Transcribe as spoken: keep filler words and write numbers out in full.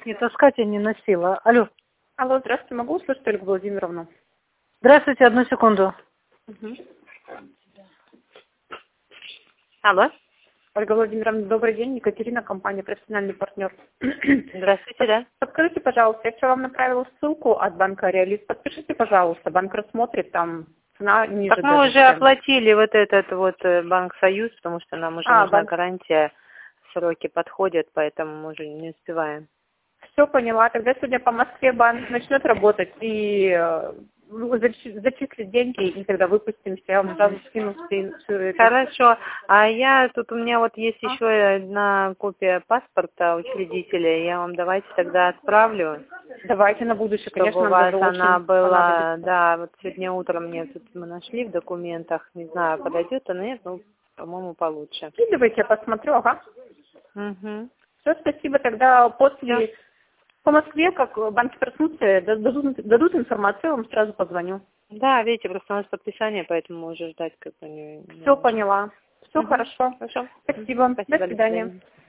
так не таскать я не носила. Алло. Алло, здравствуйте, могу услышать Ольгу Владимировну? Здравствуйте, одну секунду. Угу. Алло. Ольга Владимировна, добрый день. Екатерина, компания «Профессиональный партнер». Здравствуйте, да. Подскажите, пожалуйста, я вчера вам направила ссылку от банка «Реалист». Подпишите, пожалуйста, банк рассмотрит, там цена ниже. Так мы уже чем... оплатили вот этот вот Банк Союз, потому что нам уже а, нужна банк... гарантия, сроки подходят, поэтому мы уже не успеваем. Все поняла. Тогда сегодня по Москве банк начнет работать и зачислить деньги, и тогда выпустимся. Я вам сразу скину. Хорошо. А я тут у меня вот есть а? еще одна копия паспорта учредителя. Я вам давайте тогда отправлю. Давайте на будущее, чтобы конечно, у вас нам она очень была, да, вот сегодня утром мне тут мы нашли в документах, не знаю, подойдет она, нет, ну, по-моему, получше. Скидывайте, я посмотрю, ага. Угу. Все, спасибо. Тогда после Всё. по Москве, как банки проснутся, дадут, дадут информацию, я вам сразу позвоню. Да, видите, просто у нас подписание, поэтому уже ждать как бы не... Все поняла. Все угу. хорошо. Хорошо. Спасибо. Спасибо. До свидания.